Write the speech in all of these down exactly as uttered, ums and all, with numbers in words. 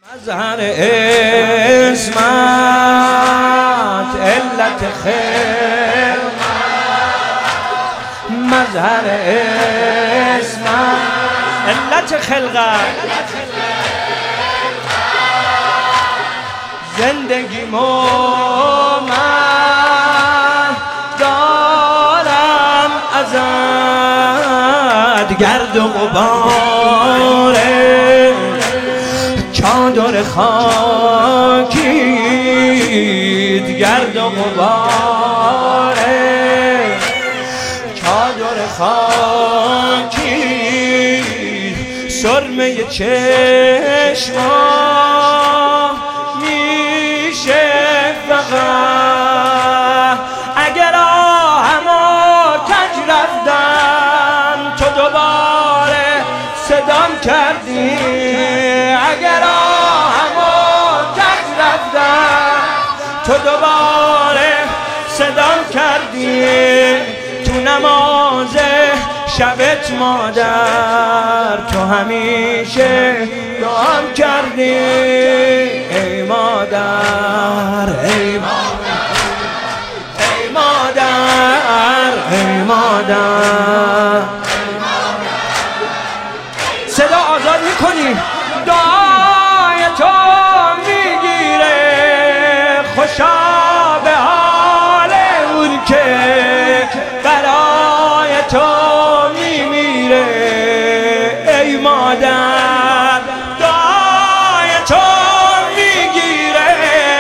مظهر اسمت علت خیر، مظهر اسمت علت خلقت، زندگی مو من دارم ازت، گرد و غباره چادر خاکیت، گرد و غباره چادر خاکیت، سرمه چشما میشه فقط اگر آهمو کج رفتم تو دوباره صدام کردی، اگر آهمو کج رفتم تو دوباره صدام کردی، تو نماز شبت مادر تو همیشه دعام کردی، ای مادر ای مادر ای مادر ای مادر، صدا آزاد میکنی، دعای تو میگیره، خوشا به حال اون که برای تو میمیره، ای مادر دعای تو میگیره،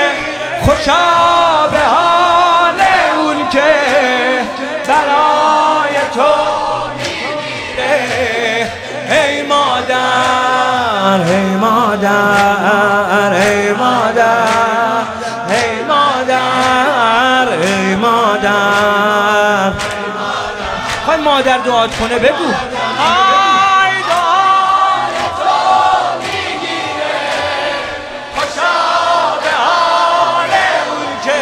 خوشا به حال اون که برای تو میمیره، ای مادر ای مادر ای مادر ای مادر ای مادر، خواهی مادر دعات کنه بگو آی دعای تو میگیره، خوشا به حال اون که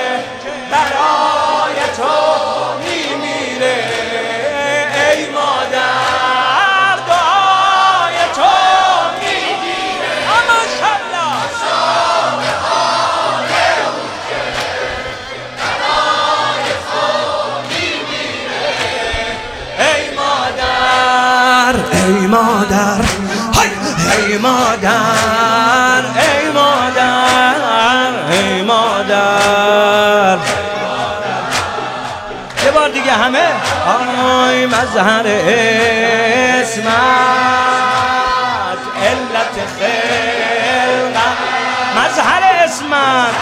برای تو میمیره، ای مادر دعای تو میگیره، ماشاءالله خوشا به حال اون که برای تو میمیره، ای مادر ای مادر ای مادر ای مادر ای مادر، یه بار دیگه همه آی مظهر اسمت علت خلقت، مظهر اسمت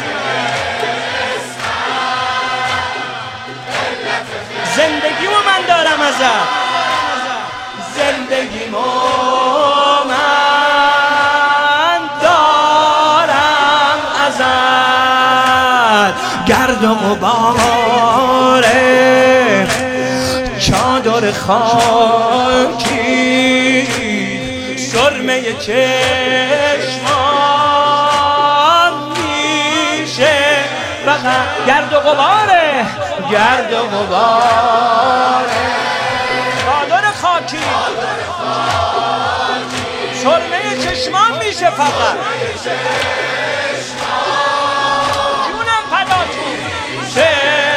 زندگیمو من دارم ازت، زندگیمو من دارم ازت، گرد و غباره چادر خاکی، سرمه چشمان میشه فقط گرد و غباره، گرد و غباره چادر خاکی، سرمه چشمان میشه فقط، جونم فداتون میشه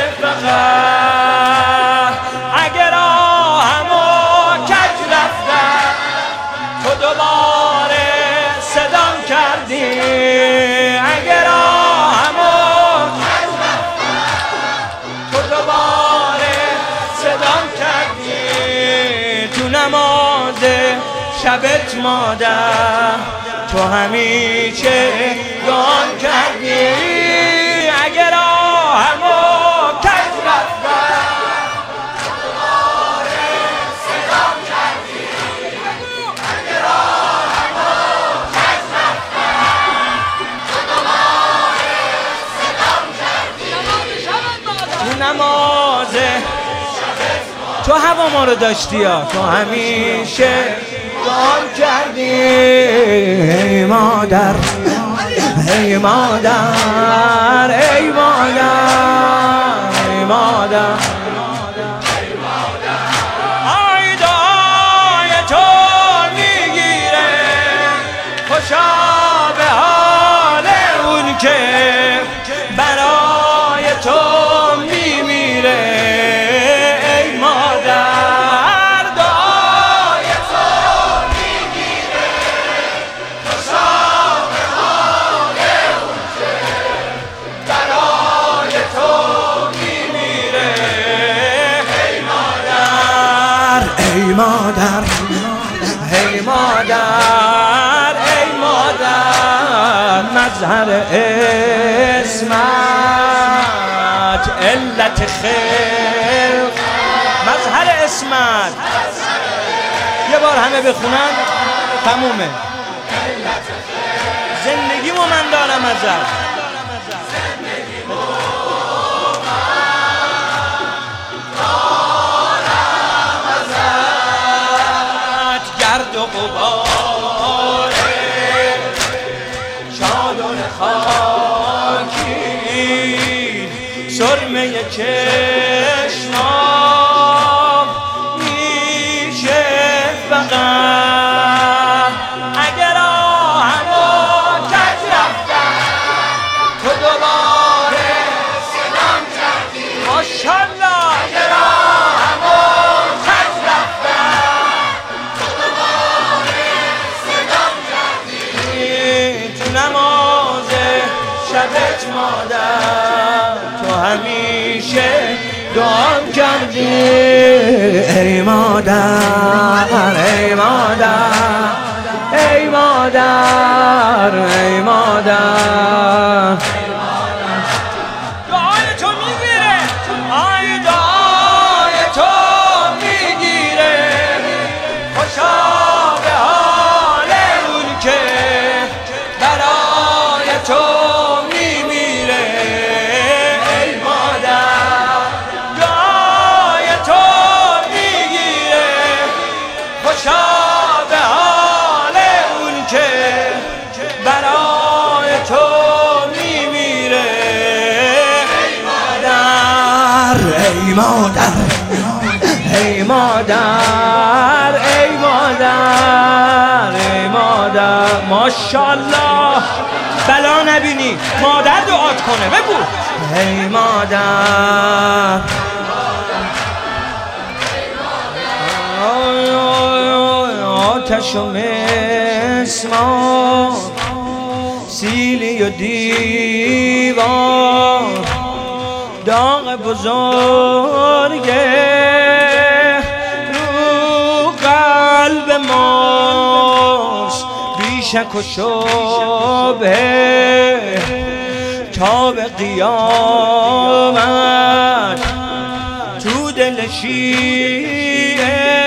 فقط اگر آهمو کج رفتم تو دوباره صدام کردی، اگر آهمو کج رفتم تو دوباره صدام کردی، تو نماز شبت مادر تو همیشه دعام کردی، اگر آهمو کج رفتم تو دوباره صدام کردی، اگر آهمو کج رفتم تو دوباره صدام کردی، تو نماز تو هوا ما رو داشتی یا تو همیشه دعام کردی، ای مادر ای مادر ای مادر ای مادر، آی دعای تو میگیره، خوشا که برای تو میمیره ای مادر دعای تو میگیره تو شام حال اون که برای تو میمیره ای مادر ای مادر ای مادر ای مادر مظهر اسمت علت خلق مظهر اسمت یه بار همه بخونن تمومه زندگیمو من دارم ازت گرد و غبار چادر خاکی سرمه چشمام میشه فقط اگر آهمو کج رفتم تو دوباره سلام کردی ماشالله اگر آهمو کج رفتم تو دوباره سلام کردی تو نماز شبت مادر تو همیشه دعام کردی ای مادر ای مادر ای مادر ای مادر دعای تو میگیره آی دعای تو میگیره خوشا به حال اون که برای تو میمیره ای مادر دعای تو میگیره خوشا به حال اون که برای تو میمیره ای مادر ای مادر ای مادر ای مادر ای مادر ماشالله بلا نبینی مادر دعات کنه بگو ای مادر آتش و مسمار سیلی و دیوار داغ بزرگه رو قلب ماست بیشک و شبه تا به قیامت تو دل شیعه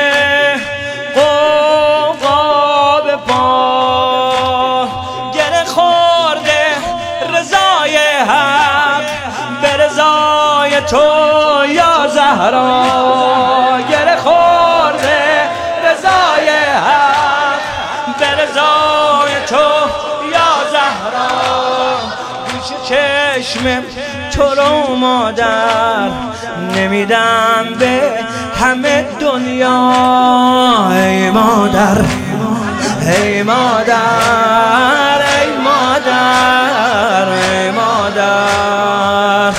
قوقا به پا گره خورده رضای حق به رضای تو یا زهرا گره خورده رضای حق به رضای تو یا زهرا پیش چشم تو رو مادر نمیدم به همه دنیا ای مادر ای مادر ای مادر ای مادر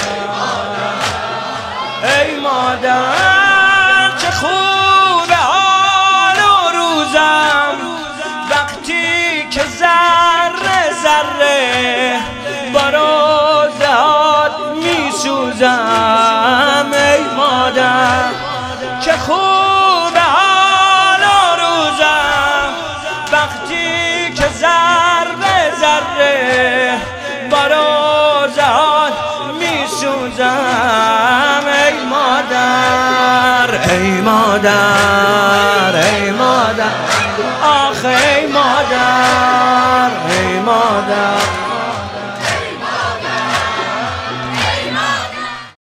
ای مادر چه خوب حال و روزم وقتی که ذره ذره با روزهات می سوزم ای مادر چه خوب حال و روزم وقتی که ذره ذره با روزهات می سوزم ای مادر ای مادر ای مادر آخه